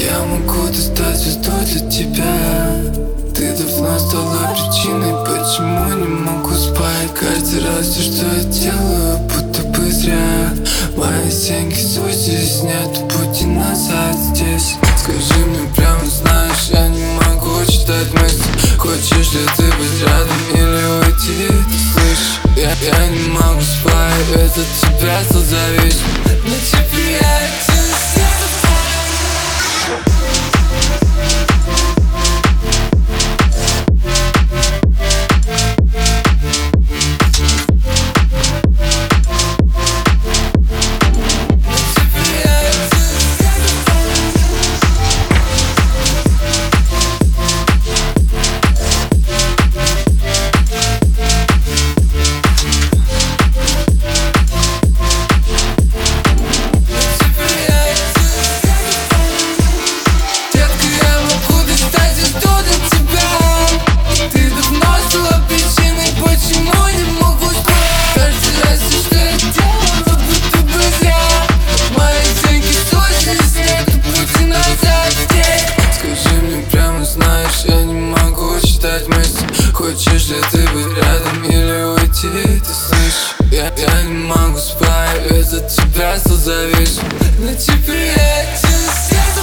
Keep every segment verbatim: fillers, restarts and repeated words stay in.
я могу достать звезду для тебя. Ты давно стала причиной, почему не могу спать. Каждый раз все, что я делаю, будто бы зря. Мои деньги сузились, нет пути назад здесь. Скажи мне прямо, знаешь, я не могу читать мысли. Хочешь ли ты быть рядом или уйти, ты слышишь? Я, я не могу спать, ведь от тебя стал зависим. Но теперь я один сяду. Хочешь ли ты быть рядом или уйти, ты слышишь? Я, я не могу спать, ведь от тебя стал зависим. Но теперь я один сяду.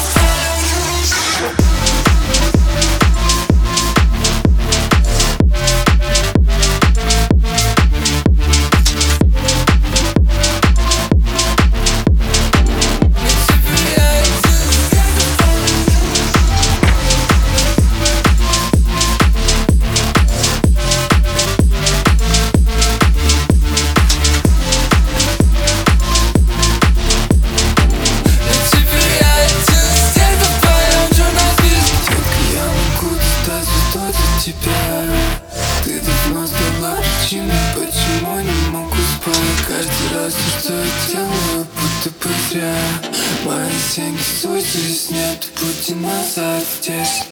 Ты давно стала причиной, почему не могу спать. Каждый раз все, что я делаю, будто бы зря. Мои деньги сузились, нет пути назад здесь.